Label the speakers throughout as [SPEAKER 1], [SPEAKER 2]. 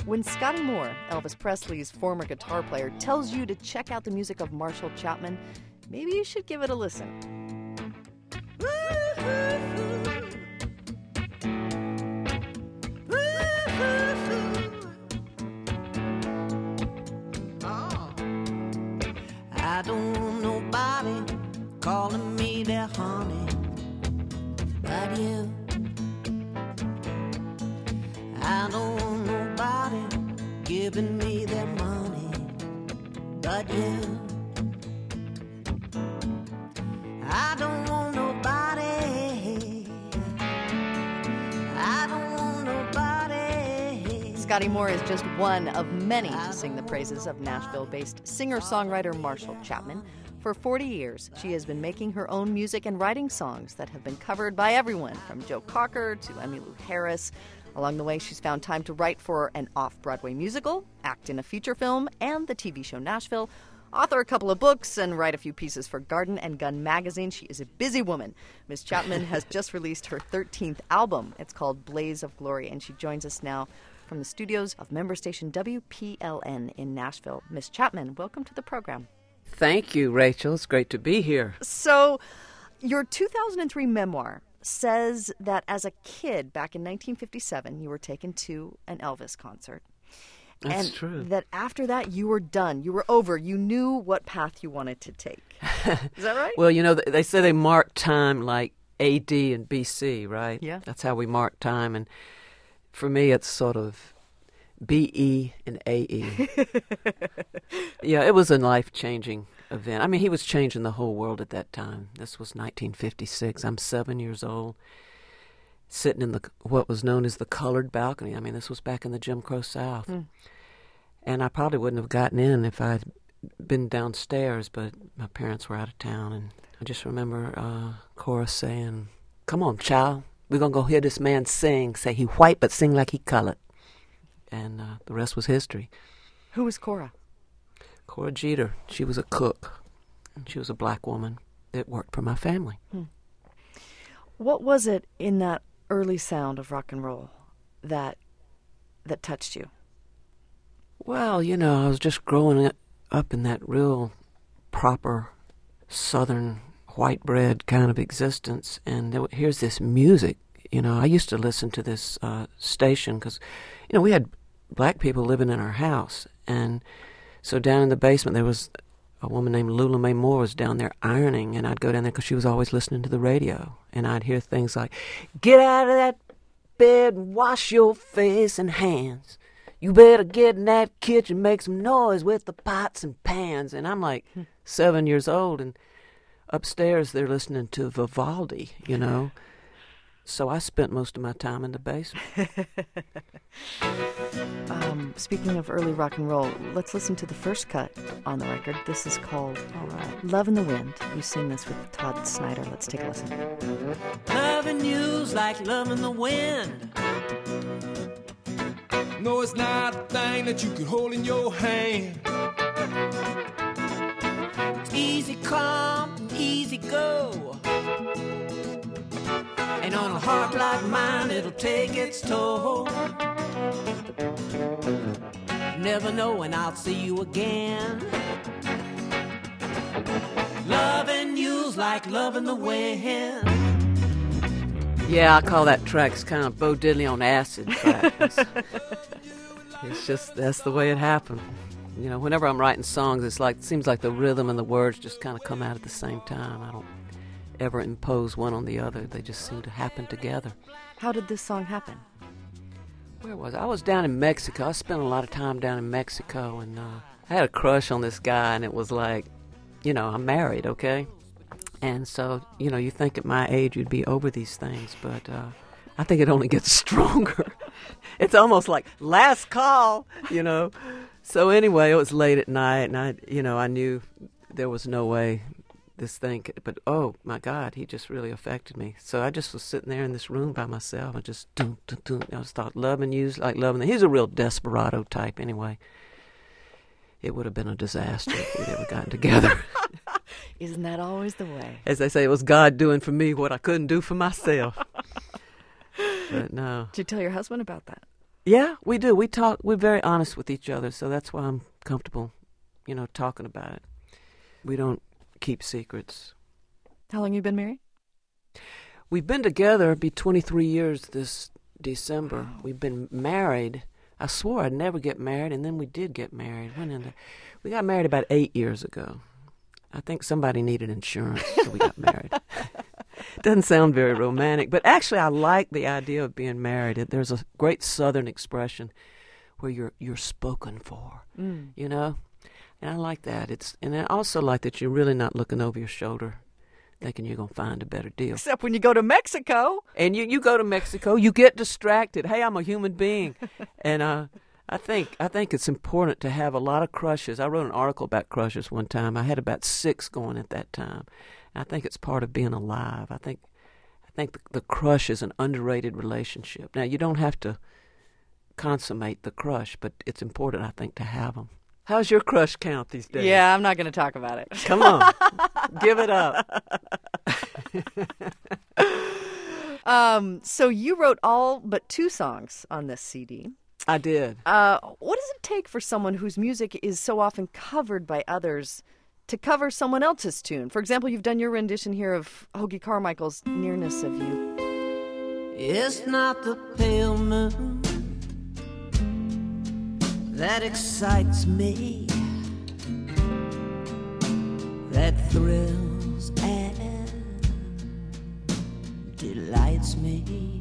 [SPEAKER 1] When Scotty Moore, Elvis Presley's former guitar player, tells you to check out the music of Marshall Chapman, maybe you should give it a listen.
[SPEAKER 2] I don't want nobody calling me their honey but you. I don't want nobody giving me their money but you. I don't want nobody. I don't want nobody.
[SPEAKER 1] Scotty Moore is just one of many to sing the praises of Nashville-based singer-songwriter Marshall Chapman. For 40 years, she has been making her own music and writing songs that have been covered by everyone from Joe Cocker to Emmylou Harris. Along the way, she's found time to write for an off-Broadway musical, act in a feature film, and the TV show Nashville, author a couple of books, and write a few pieces for Garden and Gun magazine. She is a busy woman. Ms. Chapman has just released her 13th album. It's called Blaze of Glory, and she joins us now from the studios of member station WPLN in Nashville. Ms. Chapman, welcome to the program.
[SPEAKER 3] Thank you, Rachel. It's great to be here.
[SPEAKER 1] So, your 2003 memoir says that as a kid, back in 1957, you were taken to an Elvis concert.
[SPEAKER 3] That's
[SPEAKER 1] and
[SPEAKER 3] true.
[SPEAKER 1] That after that, you were done. You were over. You knew what path you wanted to take. Is that right?
[SPEAKER 3] Well, you know, they say they mark time like AD and BC, right?
[SPEAKER 1] Yeah.
[SPEAKER 3] That's how we mark time. And for me, it's sort of BE and AE. Yeah, it was a life-changing event. I mean, he was changing the whole world at that time. This was 1956. I'm 7 years old, sitting in what was known as the colored balcony. I mean, this was back in the Jim Crow South. And I probably wouldn't have gotten in if I'd been downstairs, but my parents were out of town. And I just remember Cora saying, "Come on, child, we're going to go hear this man sing. Say he white, but sing like he colored." And the rest was history.
[SPEAKER 1] Who was Cora?
[SPEAKER 3] Cora Jeter. She was a cook. And she was a black woman that worked for my family.
[SPEAKER 1] What was it in that early sound of rock and roll that touched you?
[SPEAKER 3] Well, you know, I was just growing up in that real proper Southern white bread kind of existence. And here's this music. You know, I used to listen to this station because, you know, we had black people living in our house. And so down in the basement, there was a woman named Lula Mae Moore was down there ironing. And I'd go down there because she was always listening to the radio. And I'd hear things like, "Get out of that bed and wash your face and hands. You better get in that kitchen, make some noise with the pots and pans." And I'm like 7 years old, and upstairs they're listening to Vivaldi, you know. So I spent most of my time in the basement.
[SPEAKER 1] Speaking of early rock and roll, let's listen to the first cut on the record. This is called Love in the Wind. You sing this with Todd Snyder. Let's take a listen.
[SPEAKER 2] Loving you's like loving the wind.
[SPEAKER 4] No, it's not a thing that you can hold in your hand.
[SPEAKER 2] It's easy come and easy go. And on a heart like mine, it'll take its toll. Never know when I'll see you again. Loving you's like loving the wind.
[SPEAKER 3] Yeah, I call that track kind of Bo Diddley on acid track. It's just, that's the way it happened. You know, whenever I'm writing songs, it seems like the rhythm and the words just kind of come out at the same time. I don't ever impose one on the other. They just seem to happen together.
[SPEAKER 1] How did this song happen?
[SPEAKER 3] Where was I? I was down in Mexico. I spent a lot of time down in Mexico, and I had a crush on this guy, and it was like, you know, I'm married, okay? And so, you know, you think at my age you'd be over these things, but I think it only gets stronger. It's almost like last call, you know. So anyway, it was late at night, and I knew there was no way this thing could, but oh my God, he just really affected me. So I just was sitting there in this room by myself and just I just thought, loving you's like loving the. He's a real desperado type anyway. It would have been a disaster if we'd ever gotten together.
[SPEAKER 1] Isn't that always the way?
[SPEAKER 3] As they say, it was God doing for me what I couldn't do for myself. But no.
[SPEAKER 1] Did you tell your husband about that?
[SPEAKER 3] Yeah, we do. We talk. We're very honest with each other, so that's why I'm comfortable, talking about it. We don't keep secrets.
[SPEAKER 1] How long have you been married?
[SPEAKER 3] We've been together, it'll be 23 years this December. Wow. We've been married. I swore I'd never get married, and then we did get married. We got married about 8 years ago. I think somebody needed insurance, so we got married. Doesn't sound very romantic, but actually I like the idea of being married. There's a great Southern expression where you're spoken for, And I like that. And I also like that you're really not looking over your shoulder thinking you're going to find a better deal.
[SPEAKER 1] Except when you go to Mexico.
[SPEAKER 3] And you go to Mexico, you get distracted. Hey, I'm a human being. And I think it's important to have a lot of crushes. I wrote an article about crushes one time. I had about 6 going at that time. I think it's part of being alive. I think the crush is an underrated relationship. Now, you don't have to consummate the crush, but it's important, I think, to have them. How's your crush count these days?
[SPEAKER 1] Yeah, I'm not going to talk about it.
[SPEAKER 3] Come on. Give it up.
[SPEAKER 1] So you wrote all but 2 songs on this CD.
[SPEAKER 3] I did.
[SPEAKER 1] What does it take for someone whose music is so often covered by others to cover someone else's tune? For example, you've done your rendition here of Hoagy Carmichael's Nearness of You.
[SPEAKER 2] It's not the pale moon that excites me, that thrills and delights me.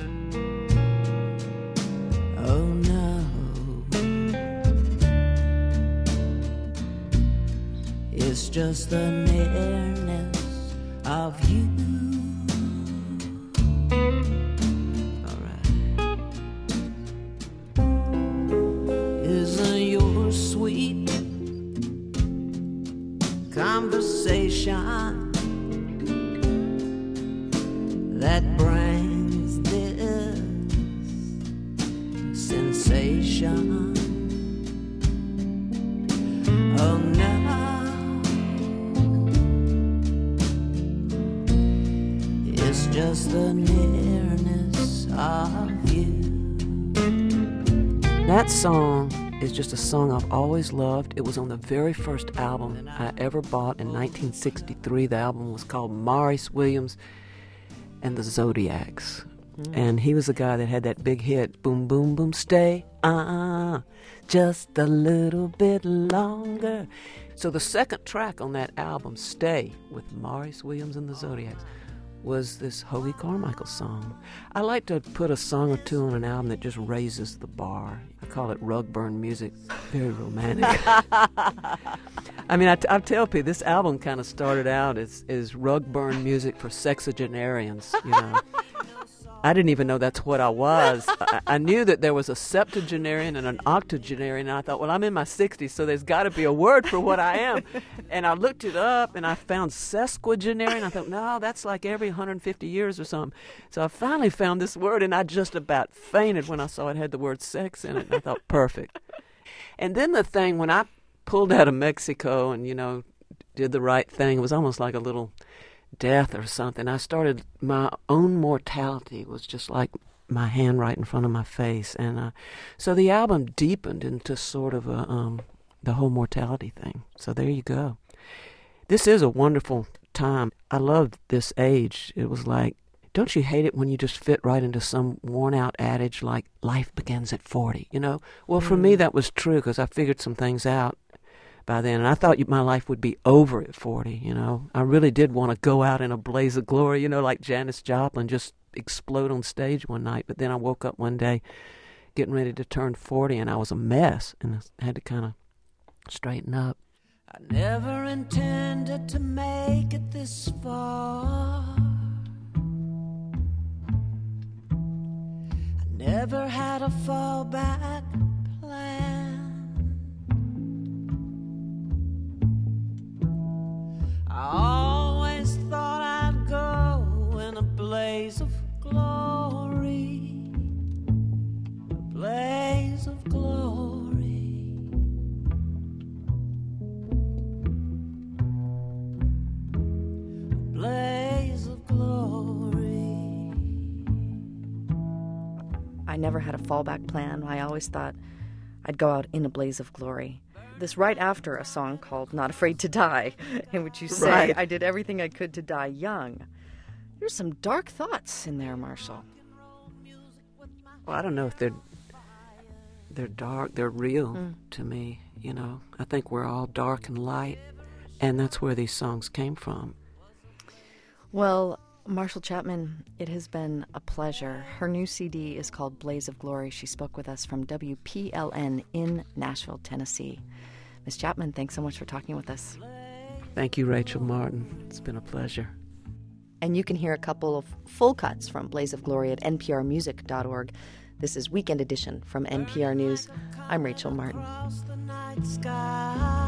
[SPEAKER 2] Oh no, it's just the nearness of you. Sweet conversation that brings this sensation. Oh no, it's just the nearness of you.
[SPEAKER 3] That song is just a song I've always loved. It was on the very first album I ever bought in 1963. The album was called Maurice Williams and the Zodiacs. And he was the guy that had that big hit, Boom, Boom, Boom, Stay, just a little bit longer. So the second track on that album, Stay, with Maurice Williams and the Zodiacs, was this Hoagy Carmichael song. I like to put a song or 2 on an album that just raises the bar. I call it rug burn music. Very romantic. I mean, I tell people this album kind of started out as rug burn music for sexagenarians, I didn't even know that's what I was. I knew that there was a septuagenarian and an octogenarian, and I thought, well, I'm in my 60s, so there's got to be a word for what I am. And I looked it up, and I found sesquigenarian. I thought, no, that's like every 150 years or something. So I finally found this word, and I just about fainted when I saw it had the word sex in it, and I thought, perfect. And then the thing, when I pulled out of Mexico and, did the right thing, it was almost like a little death or something. I started, my own mortality was just like my hand right in front of my face, and so the album deepened into sort of the whole mortality thing. So there you go. This is a wonderful time. I loved this age. It was like, don't you hate it when you just fit right into some worn out adage like life begins at 40, Well, for me that was true because I figured some things out by then, and I thought my life would be over at 40, I really did want to go out in a blaze of glory, like Janis Joplin, just explode on stage one night. But then I woke up one day getting ready to turn 40, and I was a mess, and I had to kind of straighten up.
[SPEAKER 2] I never intended to make it this far. I never had a fallback plan. I always thought I'd go in a blaze of glory, a blaze of glory. A blaze of glory.
[SPEAKER 1] I never had a fallback plan. I always thought I'd go out in a blaze of glory. This right after a song called Not Afraid to Die, in which you say,
[SPEAKER 3] Right.
[SPEAKER 1] I did everything I could to die young. There's some dark thoughts in there, Marshall.
[SPEAKER 3] Well, I don't know if they're dark, they're real to me, you know. I think we're all dark and light, and that's where these songs came from.
[SPEAKER 1] Well, Marshall Chapman, it has been a pleasure. Her new CD is called Blaze of Glory. She spoke with us from WPLN in Nashville, Tennessee. Ms. Chapman, thanks so much for talking with us.
[SPEAKER 3] Thank you, Rachel Martin. It's been a pleasure.
[SPEAKER 1] And you can hear a couple of full cuts from Blaze of Glory at nprmusic.org. This is Weekend Edition from NPR News. I'm Rachel Martin.
[SPEAKER 2] Across the night sky,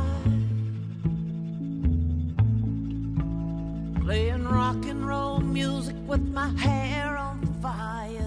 [SPEAKER 2] playing rock and roll music with my hair on fire.